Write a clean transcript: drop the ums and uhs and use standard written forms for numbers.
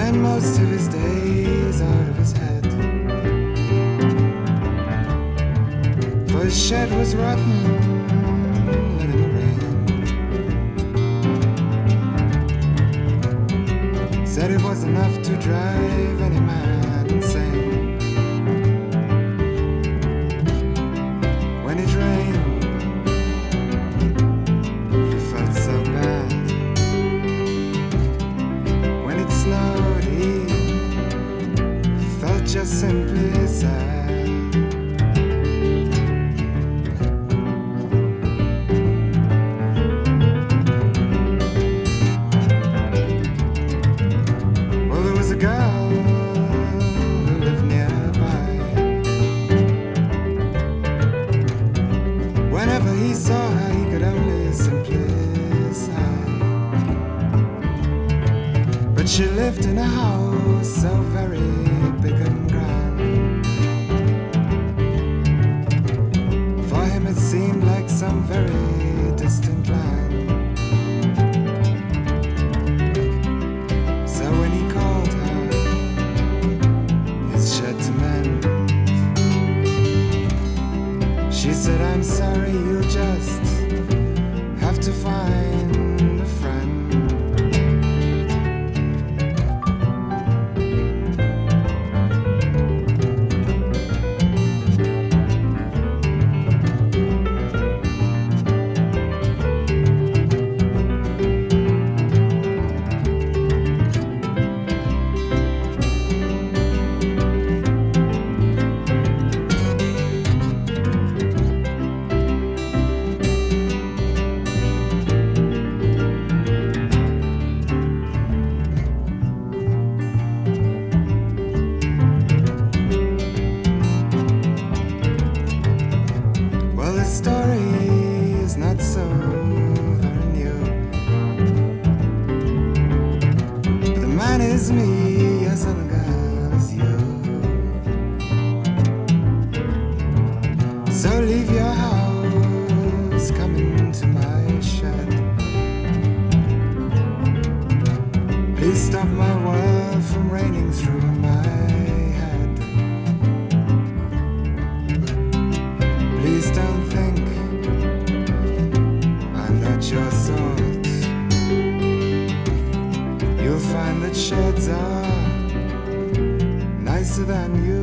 spent most of his days out of his head. For his shed was rotten, let in the rain. Said it was enough to drive any man insane. When it rained, he felt so bad. When it snowed, he felt just simply sad. She lived in a house so very big and grand. For him it seemed like some very distant land. So when he called her his shed to mend, she said, I'm sorry, you just have to find a friend. Is me as elegant as you. So leave your house, come into my shed. Please stop my world from raining through my head. Please don't think I'm not your sort. You'll find that sheds are nicer than you